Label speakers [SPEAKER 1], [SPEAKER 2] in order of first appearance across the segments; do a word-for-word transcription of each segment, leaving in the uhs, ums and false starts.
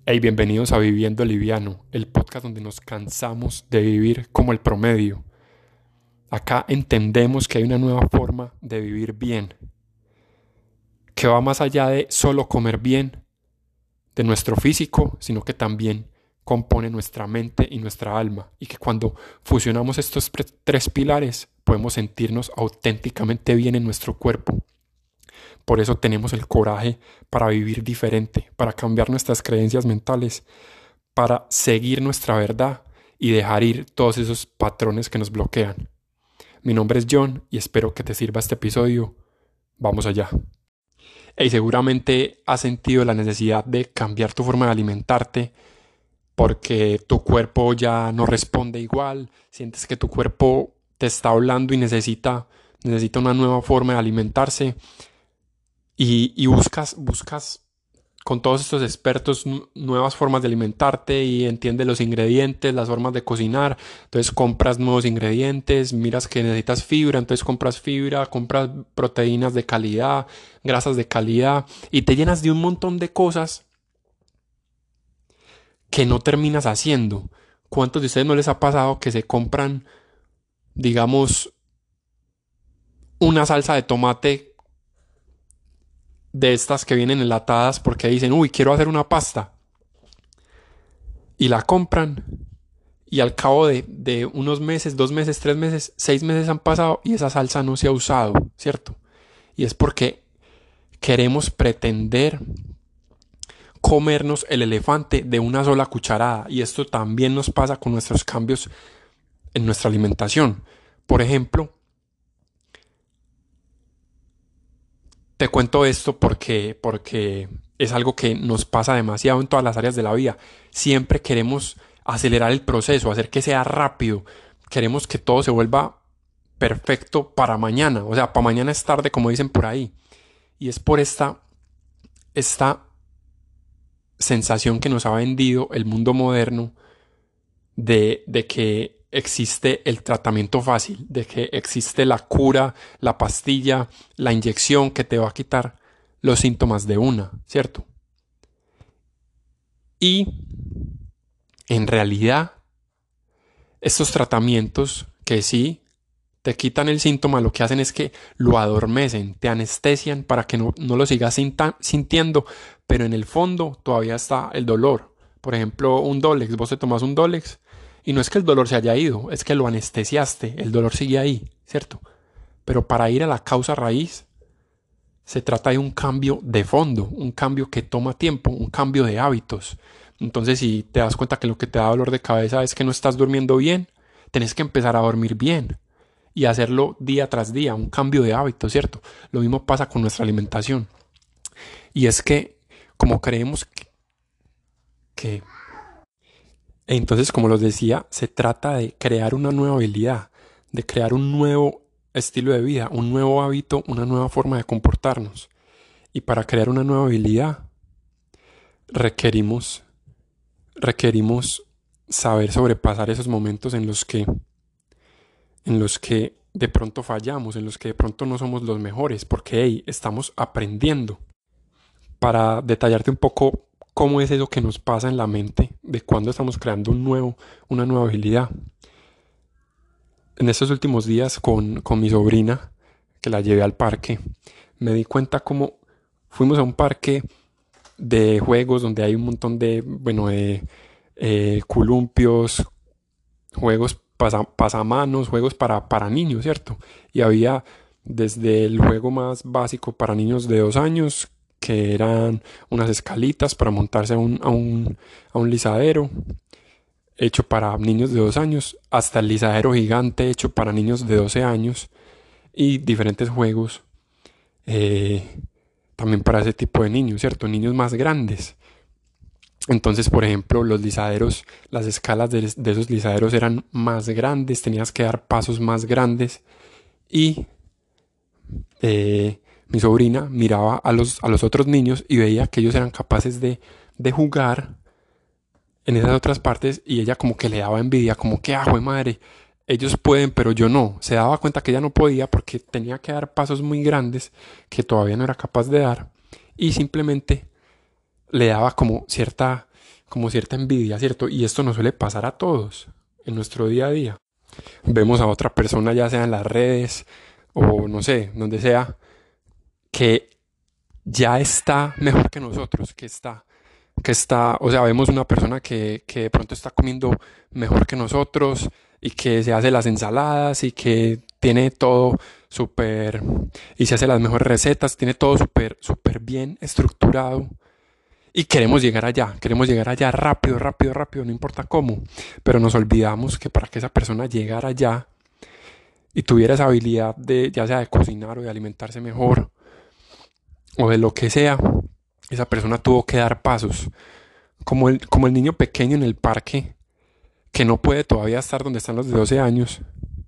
[SPEAKER 1] Hey, bienvenidos a Viviendo Liviano, el podcast donde nos cansamos de vivir como el promedio. Acá entendemos que hay una nueva forma de vivir bien, que va más allá de solo comer bien de nuestro físico, sino que también compone nuestra mente y nuestra alma, y que cuando fusionamos estos pre- tres pilares podemos sentirnos auténticamente bien en nuestro cuerpo. Por eso tenemos el coraje para vivir diferente, para cambiar nuestras creencias mentales, para seguir nuestra verdad y dejar ir todos esos patrones que nos bloquean. Mi nombre es John y espero que te sirva este episodio. Vamos allá. Y seguramente has sentido la necesidad de cambiar tu forma de alimentarte porque tu cuerpo ya no responde igual, sientes que tu cuerpo te está hablando y necesita, necesita una nueva forma de alimentarse y, y buscas, buscas con todos estos expertos nuevas formas de alimentarte y entiendes los ingredientes, las formas de cocinar. Entonces compras nuevos ingredientes, miras que necesitas fibra, entonces compras fibra, compras proteínas de calidad, grasas de calidad y te llenas de un montón de cosas que no terminas haciendo. ¿Cuántos de ustedes no les ha pasado que se compran, digamos, una salsa de tomate de estas que vienen enlatadas porque dicen, uy, quiero hacer una pasta? Y la compran y al cabo de, de unos meses, dos meses, tres meses, seis meses han pasado y esa salsa no se ha usado, ¿cierto? Y es porque queremos pretender comernos el elefante de una sola cucharada, y esto también nos pasa con nuestros cambios en nuestra alimentación. Por ejemplo, te cuento esto porque, porque es algo que nos pasa demasiado en todas las áreas de la vida. Siempre queremos acelerar el proceso, hacer que sea rápido. Queremos que todo se vuelva perfecto para mañana. O sea, para mañana es tarde, como dicen por ahí. Y es por esta, esta sensación que nos ha vendido el mundo moderno de, de que existe el tratamiento fácil, de que existe la cura, la pastilla, la inyección que te va a quitar los síntomas de una, ¿cierto? Y en realidad, estos tratamientos que sí te quitan el síntoma, lo que hacen es que lo adormecen, te anestesian para que no, no lo sigas sintiendo, pero en el fondo todavía está el dolor. Por ejemplo, un Dolex, vos te tomas un Dolex y no es que el dolor se haya ido, es que lo anestesiaste, el dolor sigue ahí, ¿cierto? Pero para ir a la causa raíz, se trata de un cambio de fondo, un cambio que toma tiempo, un cambio de hábitos. Entonces, si te das cuenta que lo que te da dolor de cabeza es que no estás durmiendo bien, tenés que empezar a dormir bien y hacerlo día tras día, un cambio de hábito, ¿cierto? Lo mismo pasa con nuestra alimentación. Y es que, como creemos que, que entonces, como les decía, se trata de crear una nueva habilidad, de crear un nuevo estilo de vida, un nuevo hábito, una nueva forma de comportarnos. Y para crear una nueva habilidad, requerimos, requerimos saber sobrepasar esos momentos en los que, en los que de pronto fallamos, en los que de pronto no somos los mejores, porque hey, estamos aprendiendo. Para detallarte un poco cómo es eso que nos pasa en la mente de cuando estamos creando un nuevo, una nueva habilidad. En estos últimos días con, con mi sobrina, que la llevé al parque, me di cuenta cómo fuimos a un parque de juegos donde hay un montón de, bueno, de eh, columpios, juegos pasa, pasamanos, juegos para, para niños, ¿cierto? Y había desde el juego más básico para niños de dos años, que eran unas escalitas para montarse a un, a un, a un lisadero, hecho para niños de dos años, hasta el lisadero gigante hecho para niños de doce años, y diferentes juegos eh, también para ese tipo de niños, ¿cierto? Niños más grandes. Entonces, por ejemplo, los lisaderos, las escalas de, de esos lisaderos eran más grandes, tenías que dar pasos más grandes y eh, mi sobrina miraba a los, a los otros niños y veía que ellos eran capaces de, de jugar en esas otras partes y ella como que le daba envidia, como que, ah, jue madre, ellos pueden, pero yo no. Se daba cuenta que ella no podía porque tenía que dar pasos muy grandes que todavía no era capaz de dar y simplemente le daba como cierta, como cierta envidia, ¿cierto? Y esto nos suele pasar a todos en nuestro día a día. Vemos a otra persona, ya sea en las redes o no sé, donde sea, que ya está mejor que nosotros, que está, que está, o sea, vemos una persona que, que de pronto está comiendo mejor que nosotros y que se hace las ensaladas y que tiene todo súper, y se hace las mejores recetas, tiene todo súper, súper bien estructurado. Y queremos llegar allá, queremos llegar allá rápido, rápido, rápido, no importa cómo. Pero nos olvidamos que para que esa persona llegara allá y tuviera esa habilidad de, ya sea de cocinar o de alimentarse mejor, o de lo que sea, esa persona tuvo que dar pasos. Como el, como el niño pequeño en el parque, que no puede todavía estar donde están los de doce años,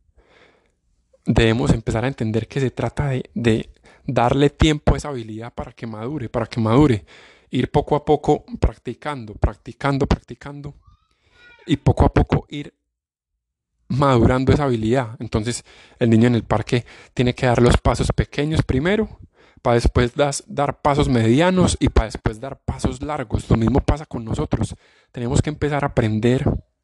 [SPEAKER 1] debemos empezar a entender que se trata de, de darle tiempo a esa habilidad para que madure, para que madure. Ir poco a poco practicando, practicando, practicando. Y poco a poco ir madurando esa habilidad. Entonces el niño en el parque tiene que dar los pasos pequeños primero, para después das, dar pasos medianos y para después dar pasos largos. Lo mismo pasa con nosotros. Tenemos que empezar a aprender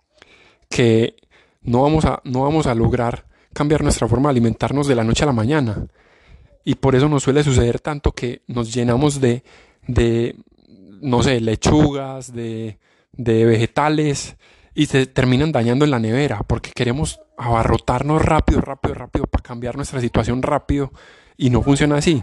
[SPEAKER 1] que no vamos a, no vamos a lograr cambiar nuestra forma de alimentarnos de la noche a la mañana. Y por eso nos suele suceder tanto que nos llenamos de, de no sé, lechugas, de, de vegetales y se terminan dañando en la nevera porque queremos abarrotarnos rápido, rápido, rápido para cambiar nuestra situación rápido y no funciona así.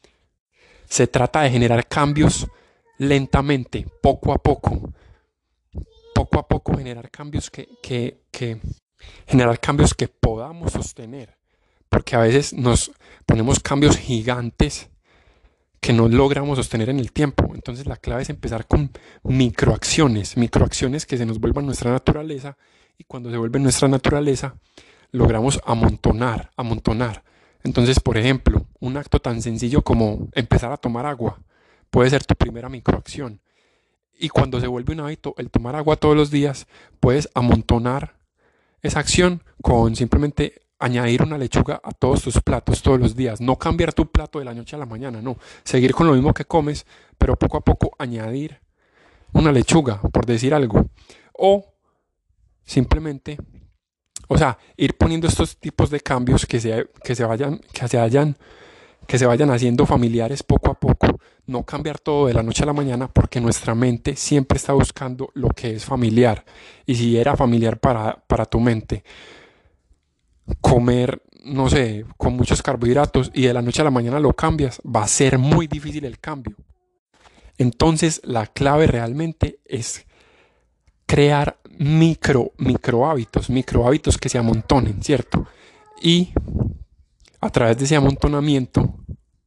[SPEAKER 1] Se trata de generar cambios lentamente, poco a poco, poco a poco generar cambios que, que, que generar cambios que podamos sostener, porque a veces nos ponemos cambios gigantes que no logramos sostener en el tiempo. Entonces la clave es empezar con microacciones, microacciones que se nos vuelvan nuestra naturaleza y cuando se vuelven nuestra naturaleza logramos amontonar, amontonar. Entonces, por ejemplo, un acto tan sencillo como empezar a tomar agua puede ser tu primera microacción. Y cuando se vuelve un hábito el tomar agua todos los días, puedes amontonar esa acción con simplemente añadir una lechuga a todos tus platos todos los días. No cambiar tu plato de la noche a la mañana, no. Seguir con lo mismo que comes, pero poco a poco añadir una lechuga, por decir algo. O simplemente, o sea, ir poniendo estos tipos de cambios que se, que se vayan, que se vayan, que se vayan haciendo familiares poco a poco. No cambiar todo de la noche a la mañana porque nuestra mente siempre está buscando lo que es familiar. Y si era familiar para, para tu mente, comer, no sé, con muchos carbohidratos y de la noche a la mañana lo cambias, va a ser muy difícil el cambio. Entonces la clave realmente es crear micro, micro hábitos, micro hábitos que se amontonen, ¿cierto? Y a través de ese amontonamiento,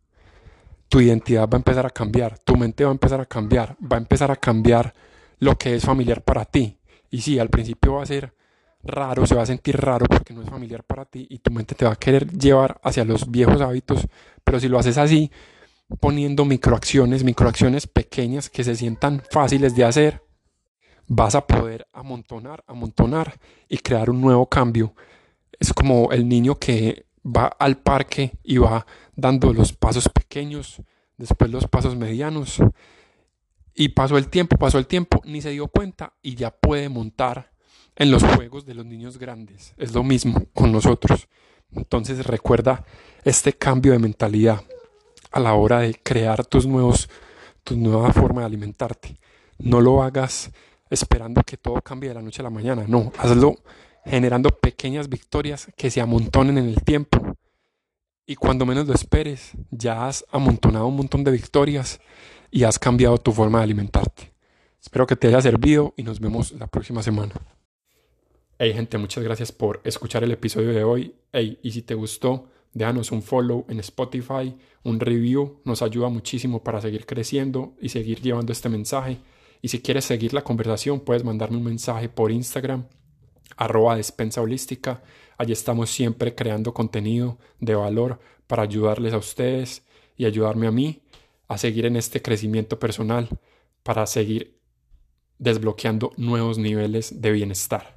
[SPEAKER 1] tu identidad va a empezar a cambiar, tu mente va a empezar a cambiar, va a empezar a cambiar lo que es familiar para ti. Y sí, al principio va a ser raro, se va a sentir raro porque no es familiar para ti y tu mente te va a querer llevar hacia los viejos hábitos, pero si lo haces así, poniendo microacciones, microacciones pequeñas que se sientan fáciles de hacer, vas a poder amontonar, amontonar y crear un nuevo cambio. Es como el niño que va al parque y va dando los pasos pequeños, después los pasos medianos y pasó el tiempo, pasó el tiempo, ni se dio cuenta y ya puede montar en los juegos de los niños grandes. Es lo mismo con nosotros. Entonces recuerda este cambio de mentalidad a la hora de crear tus nuevos, tu nueva forma de alimentarte. No lo hagas esperando que todo cambie de la noche a la mañana. No, hazlo generando pequeñas victorias que se amontonen en el tiempo. Y cuando menos lo esperes, ya has amontonado un montón de victorias y has cambiado tu forma de alimentarte. Espero que te haya servido y nos vemos la próxima semana. Hey gente, muchas gracias por escuchar el episodio de hoy. Hey, y si te gustó, déjanos un follow en Spotify, un review, nos ayuda muchísimo para seguir creciendo y seguir llevando este mensaje. Y si quieres seguir la conversación, puedes mandarme un mensaje por Instagram, arroba despensa holística. Allí estamos siempre creando contenido de valor para ayudarles a ustedes y ayudarme a mí a seguir en este crecimiento personal para seguir desbloqueando nuevos niveles de bienestar.